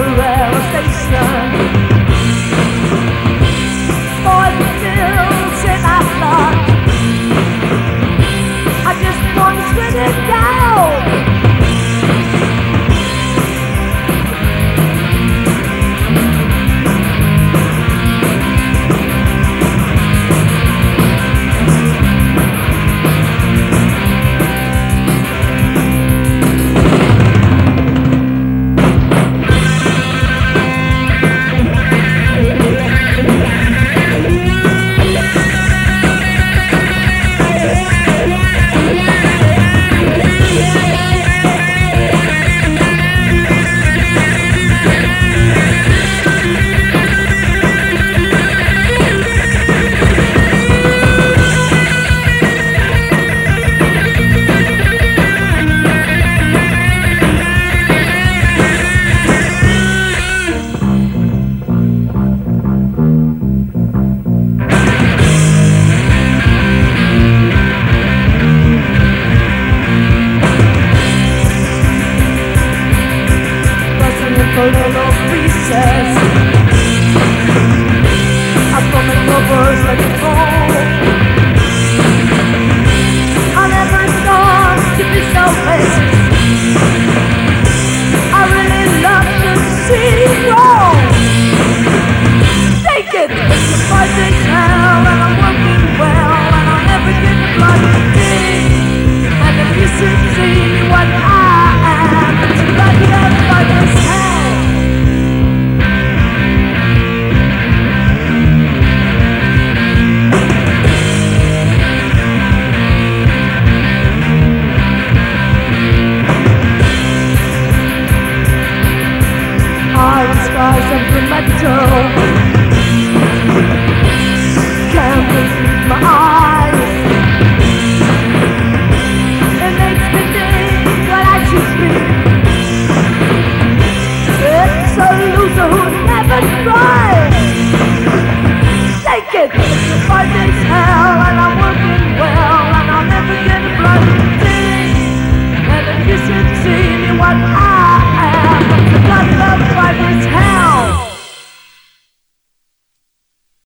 railway station. Boys and girls in our blood. I just want to spit it down. A little recess. I'm coming covers like a phone. I never thought to be so basic. I really love to see it wrong. Take it, it's a fighting hell, and I'm working well, and I'll never get the bloody thing. And if you should see what I am, it's a bloody hell, fighting hell. Iron skies of the metal can't believe my eyes.